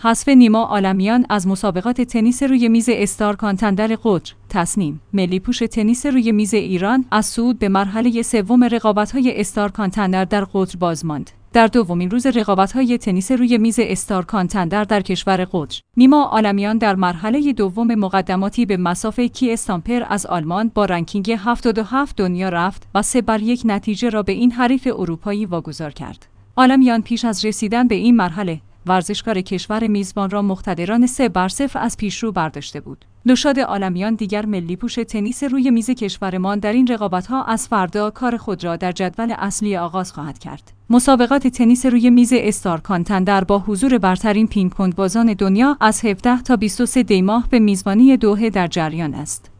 حذف نیما عالمیان از مسابقات تنیس روی میز استار کانتندر قطر. تصنیم: ملی پوش تنیس روی میز ایران از صعود به مرحله سوم رقابت‌های استار کانتندر در قطر باز ماند. در دومین روز رقابت‌های تنیس روی میز استار کانتندر در کشور قطر، نیما عالمیان در مرحله دوم مقدماتی به مصاف کی استامپر از آلمان با رنکینگ 77 دنیا رفت و 3-1 نتیجه را به این حریف اروپایی واگذار کرد. عالمیان پیش از رسیدن به این مرحله، ورزشکار کشور میزبان را مقتدرانه 3-0 از پیشرو برداشته بود. نوشاد عالمیان دیگر ملی پوش تنیس روی میز کشورمان در این رقابت‌ها از فردا کار خود را در جدول اصلی آغاز خواهد کرد. مسابقات تنیس روی میز استار کانتندر با حضور برترین پینگ پونگ بازان دنیا از 17 تا 23 دی ماه به میزبانی دوحه در جریان است.